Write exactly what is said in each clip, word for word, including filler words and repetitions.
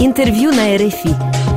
Интервью на эр эф и.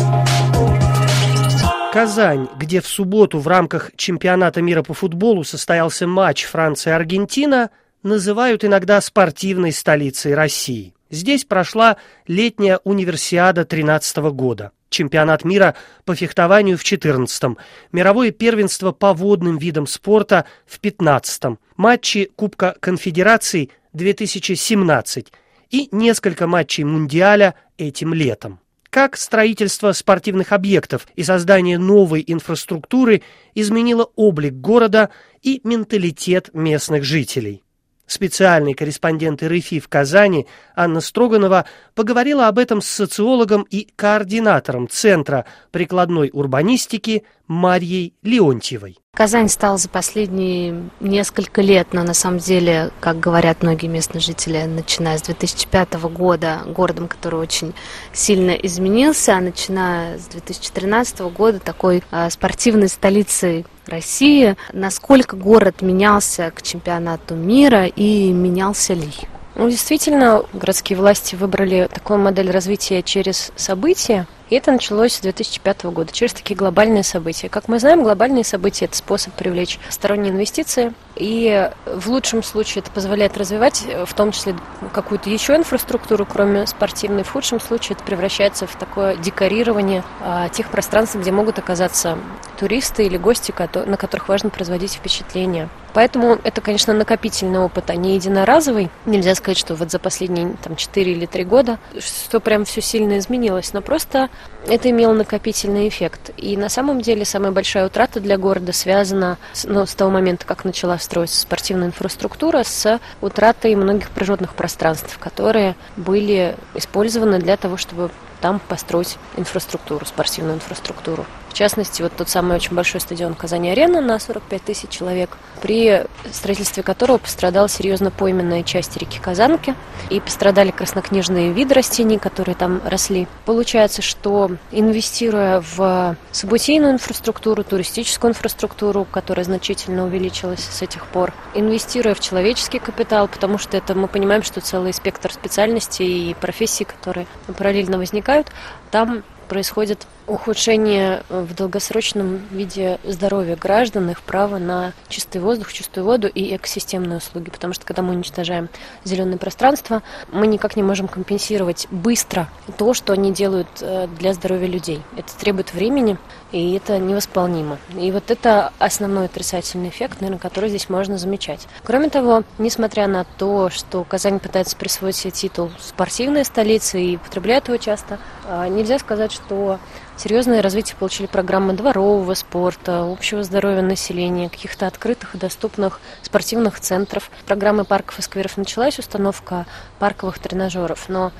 Казань, где в субботу в рамках чемпионата мира по футболу состоялся матч Франция-Аргентина, называют иногда спортивной столицей России. Здесь прошла летняя универсиада тринадцатого года, чемпионат мира по фехтованию в четырнадцатом, мировое первенство по водным видам спорта в пятнадцатом, матчи Кубка Конфедераций две тысячи семнадцать и несколько матчей Мундиаля этим летом. Как строительство спортивных объектов и создание новой инфраструктуры изменило облик города и менталитет местных жителей. Специальный корреспондент эр эф и в Казани Анна Строганова поговорила об этом с социологом и координатором Центра прикладной урбанистики Марьей Леонтьевой. Казань стала за последние несколько лет, но на самом деле, как говорят многие местные жители, начиная с две тысячи пятого года, городом, который очень сильно изменился, а начиная с две тысячи тринадцатого года такой а, спортивной столицей России. Насколько город менялся к чемпионату мира и менялся ли? Ну, действительно, городские власти выбрали такую модель развития через события. И это началось с две тысячи пятого года, через такие глобальные события. Как мы знаем, глобальные события – это способ привлечь сторонние инвестиции. И в лучшем случае это позволяет развивать, в том числе, какую-то еще инфраструктуру, кроме спортивной. В худшем случае это превращается в такое декорирование а, тех пространств, где могут оказаться туристы или гости, на которых важно производить впечатление. Поэтому это, конечно, накопительный опыт, а не единоразовый. Нельзя сказать, что вот за последние там, четыре или три года что прям все сильно изменилось, но просто это имело накопительный эффект. И на самом деле самая большая утрата для города связана с, ну, с того момента, как начала строиться спортивная инфраструктура, с утратой многих природных пространств, которые были использованы для того, чтобы там построить инфраструктуру, спортивную инфраструктуру. В частности, вот тот самый очень большой стадион Казань-Арена на сорок пять тысяч человек, при строительстве которого пострадала серьезно пойменная часть реки Казанки, и пострадали краснокнижные виды растений, которые там росли. Получается, что инвестируя в событийную инфраструктуру, туристическую инфраструктуру, которая значительно увеличилась с этих пор, инвестируя в человеческий капитал, потому что это мы понимаем, что целый спектр специальностей и профессий, которые параллельно возникают, там происходит ухудшение в долгосрочном виде здоровья граждан, их права на чистый воздух, чистую воду и экосистемные услуги. Потому что когда мы уничтожаем зеленое пространство, мы никак не можем компенсировать быстро то, что они делают для здоровья людей. Это требует времени, и это невосполнимо. И вот это основной отрицательный эффект, наверное, который здесь можно замечать. Кроме того, несмотря на то, что Казань пытается присвоить себе титул спортивной столицы и употребляет его часто, нельзя сказать, что серьезное развитие получили программы дворового спорта, общего здоровья населения, каких-то открытых и доступных спортивных центров. Программы парков и скверов началась установка парковых тренажеров, но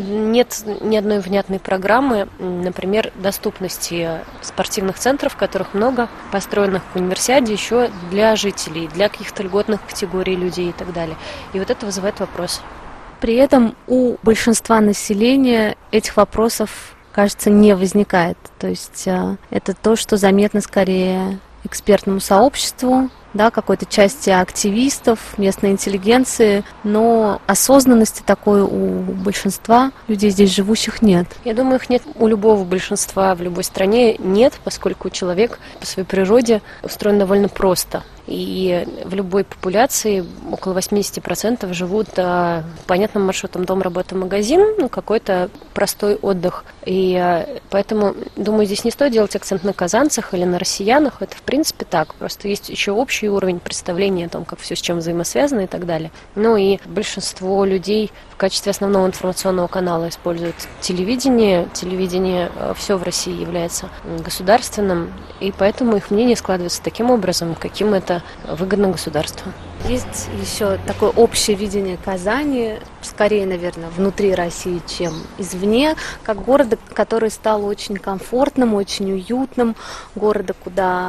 нет ни одной внятной программы, например, доступности спортивных центров, которых много, построенных к универсиаде еще для жителей, для каких-то льготных категорий людей и так далее. И вот это вызывает вопросы. При этом у большинства населения этих вопросов, кажется, не возникает. То есть э, это то, что заметно скорее экспертному сообществу, да, какой-то части активистов, местной интеллигенции, но осознанности такой у большинства людей здесь живущих нет. Я думаю, их нет у любого большинства в любой стране нет, поскольку человек по своей природе устроен довольно просто. И в любой популяции около восемьдесят процентов живут а, понятным маршрутом дом, работа, магазин, ну, какой-то простой отдых. И а, поэтому, думаю, здесь не стоит делать акцент на казанцах или на россиянах. Это, в принципе, так. Просто есть еще общий уровень представления о том, как все с чем взаимосвязано и так далее. Ну и большинство людей в качестве основного информационного канала используют телевидение. Телевидение а, все в России является государственным, и поэтому их мнение складывается таким образом, каким это выгодно государству. Есть еще такое общее видение Казани, скорее, наверное, внутри России, чем извне, как города, который стал очень комфортным, очень уютным, города, куда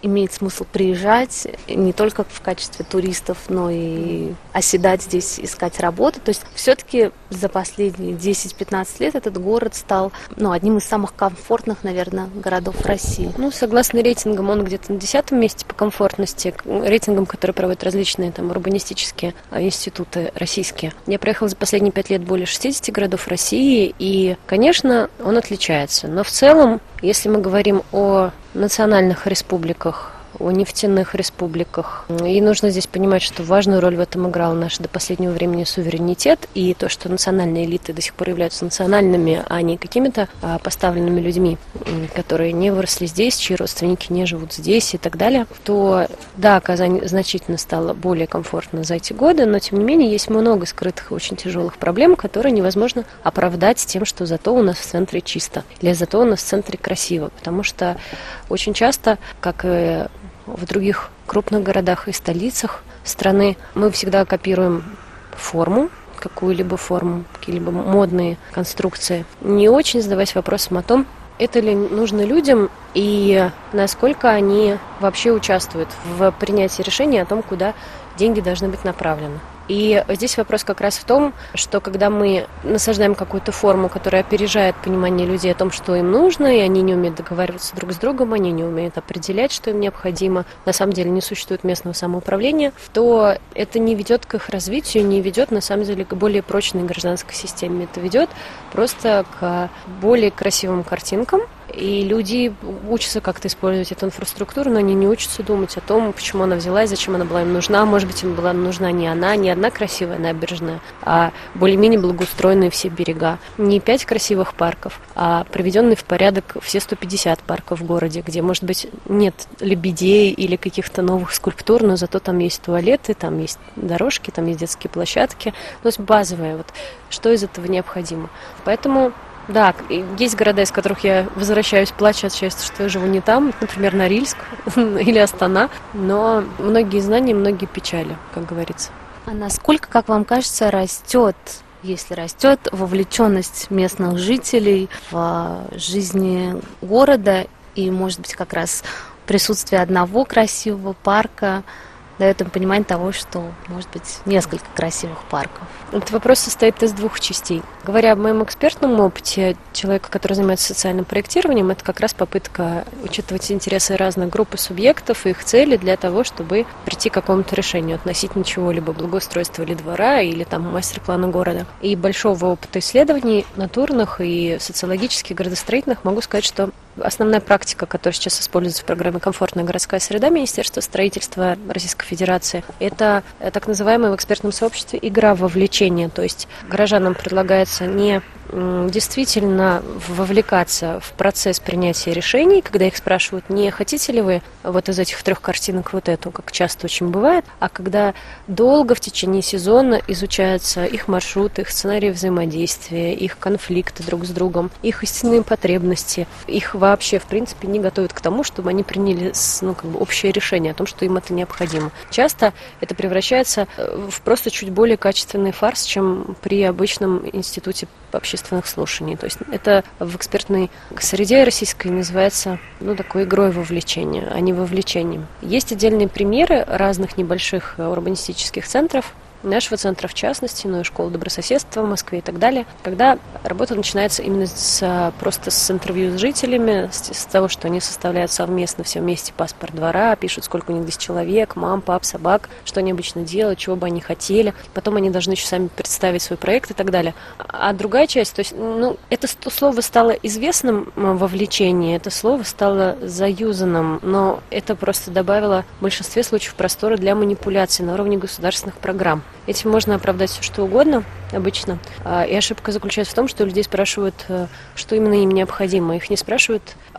имеет смысл приезжать не только в качестве туристов, но и оседать здесь, искать работу. То есть все-таки за последние десять-пятнадцать лет этот город стал ну, одним из самых комфортных, наверное, городов России. Ну, согласно рейтингам, он где-то на десятом месте по комфортности, рейтингам, которые проводят различные там урбанистические институты российские. Я проехала за последние пять лет более шестидесяти городов России, и, конечно, он отличается. Но в целом, если мы говорим о национальных республиках, о нефтяных республиках. И нужно здесь понимать, что важную роль в этом играл наш до последнего времени суверенитет и то, что национальные элиты до сих пор являются национальными, а не какими-то а, поставленными людьми, которые не выросли здесь, чьи родственники не живут здесь и так далее, то да, Казань значительно стала более комфортно за эти годы, но тем не менее есть много скрытых и очень тяжелых проблем, которые невозможно оправдать тем, что зато у нас в центре чисто, или зато у нас в центре красиво, потому что очень часто, как и в других крупных городах и столицах страны, мы всегда копируем форму, какую-либо форму, какие-либо модные конструкции, не очень задаваясь вопросом о том, это ли нужно людям и насколько они вообще участвуют в принятии решения о том, куда деньги должны быть направлены. И здесь вопрос как раз в том, что когда мы насаждаем какую-то форму, которая опережает понимание людей о том, что им нужно, и они не умеют договариваться друг с другом, они не умеют определять, что им необходимо, на самом деле не существует местного самоуправления, то это не ведет к их развитию, не ведет на самом деле к более прочной гражданской системе. Это ведет просто к более красивым картинкам, и люди учатся как-то использовать эту инфраструктуру, но они не учатся думать о том, почему она взялась, зачем она была им нужна. Может быть, им была нужна не она, не одна красивая набережная, а более-менее благоустроенные все берега. Не пять красивых парков, а приведенные в порядок все сто пятьдесят парков в городе, где, может быть, нет лебедей или каких-то новых скульптур, но зато там есть туалеты, там есть дорожки, там есть детские площадки. То есть базовое, вот, что из этого необходимо. Поэтому... Да, есть города, из которых я возвращаюсь, плачу от счастья, что я живу не там, например, Норильск или Астана, но многие знания, многие печали, как говорится. А насколько, как вам кажется, растет, если растет, вовлеченность местных жителей в жизни города и, может быть, как раз присутствие одного красивого парка дает им понимание того, что может быть несколько красивых парков? Этот вопрос состоит из двух частей. Говоря об моем экспертном опыте, человека, который занимается социальным проектированием, это как раз попытка учитывать интересы разных групп и субъектов и их цели для того, чтобы прийти к какому-то решению относительно чего-либо, благоустройства или двора, или там мастер-плана города. И большого опыта исследований натурных и социологических, градостроительных могу сказать, что основная практика, которая сейчас используется в программе «Комфортная городская среда» Министерства строительства Российской Федерации, это так называемая в экспертном сообществе игра вовлечения. То есть горожанам предлагается не действительно вовлекаться в процесс принятия решений, когда их спрашивают, не хотите ли вы вот из этих трех картинок вот эту, как часто очень бывает, а когда долго в течение сезона изучаются их маршруты, их сценарии взаимодействия, их конфликты друг с другом, их истинные потребности, их вообще, в принципе, не готовят к тому, чтобы они приняли ну, как бы общее решение о том, что им это необходимо. Часто это превращается в просто чуть более качественный фарс, чем при обычном институте общественных слушаний. То есть это в экспертной среде российской называется ну, такой игрой вовлечения, а не вовлечением. Есть отдельные примеры разных небольших урбанистических центров, нашего центра в частности, ну и школы добрососедства в Москве и так далее, когда работа начинается именно с, просто с интервью с жителями, с, с того, что они составляют совместно все вместе паспорт двора, пишут, сколько у них здесь человек, мам, пап, собак, что они обычно делают, чего бы они хотели. Потом они должны еще сами представить свой проект и так далее. А другая часть, то есть, ну, это слово стало известным вовлечение, это слово стало заюзанным, но это просто добавило в большинстве случаев простора для манипуляций на уровне государственных программ. Этим можно оправдать все, что угодно обычно. И ошибка заключается в том, что людей спрашивают, что именно им необходимо. Их не спрашивают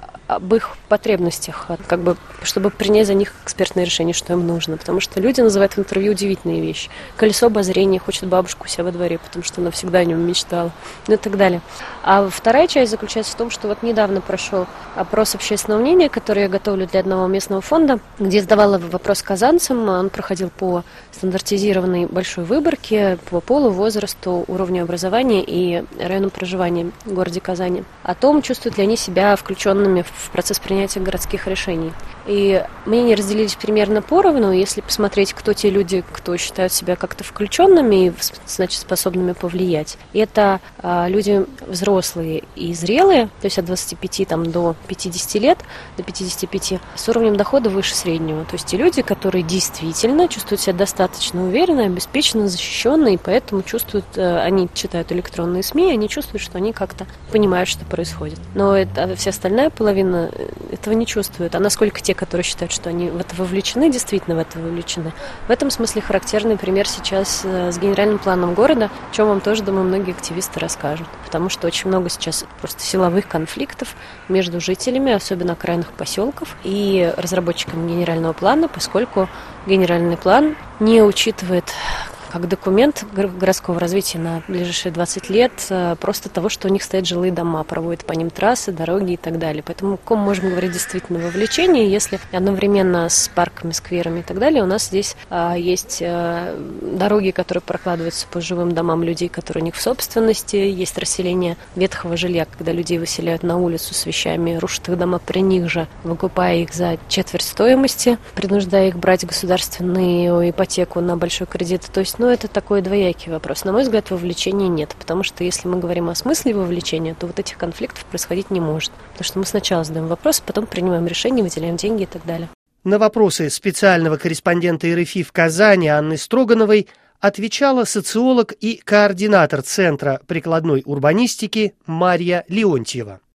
об их потребностях, как бы, чтобы принять за них экспертное решение, что им нужно. Потому что люди называют в интервью удивительные вещи. Колесо обозрения, хочет бабушку у себя во дворе, потому что она всегда о нем мечтала. Ну и так далее. А вторая часть заключается в том, что вот недавно прошел опрос общественного мнения, который я готовлю для одного местного фонда, где задавала вопрос казанцам. Он проходил по стандартизированной большой выборке по полу, возрасту, уровню образования и району проживания в городе Казани. О том, чувствуют ли они себя включенными в процесс принятия городских решений. И мнения разделились примерно поровну. Если посмотреть, кто те люди, кто считают себя как-то включенными и, значит, способными повлиять, это а, люди взрослые и зрелые, то есть от двадцати пяти там, до пятидесяти лет, до пятидесяти пяти, с уровнем дохода выше среднего. То есть те люди, которые действительно чувствуют себя достаточно уверенно, обеспеченно, защищенно, и поэтому чувствуют, они читают электронные СМИ, они чувствуют, что они как-то понимают, что происходит. Но это, вся остальная половина этого не чувствует. А насколько те, которые считают, что они в это вовлечены, действительно в это вовлечены. В этом смысле характерный пример сейчас с генеральным планом города, о чем вам тоже, думаю, многие активисты расскажут. Потому что очень много сейчас просто силовых конфликтов между жителями, особенно окраинных поселков, и разработчиками генерального плана, поскольку генеральный план не учитывает как документ городского развития на ближайшие двадцать лет просто того, что у них стоят жилые дома, проводят по ним трассы, дороги и так далее. Поэтому о ком можем говорить действительно вовлечение, если одновременно с парками, скверами и так далее у нас здесь а, есть а, дороги, которые прокладываются по живым домам людей, которые у них в собственности, есть расселение ветхого жилья, когда людей выселяют на улицу с вещами, рушат их дома при них же, выкупая их за четверть стоимости, принуждая их брать государственную ипотеку на большой кредит. То есть, ну, это такой двоякий вопрос. На мой взгляд, вовлечения нет, потому что если мы говорим о смысле вовлечения, то вот этих конфликтов происходить не может. Потому что мы сначала задаем вопрос, потом принимаем решение, выделяем деньги и так далее. На вопросы специального корреспондента эр эф и в Казани Анны Строгановой отвечала социолог и координатор Центра прикладной урбанистики Марья Леонтьева.